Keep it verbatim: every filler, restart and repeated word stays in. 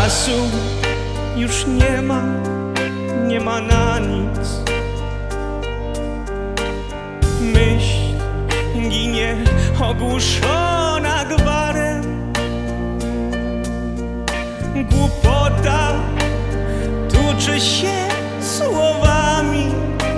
Czasu już nie ma, nie ma na nic. Myśl ginie ogłuszona gwarem. Głupota tuczy się